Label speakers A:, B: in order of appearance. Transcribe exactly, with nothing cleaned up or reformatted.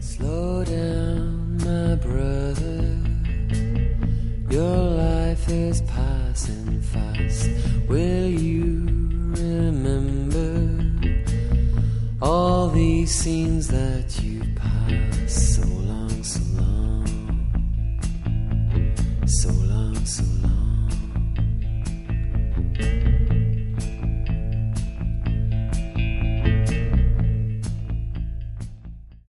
A: Slow down, my brother. Your life is passing fast. Will you remember all these scenes that you've passed?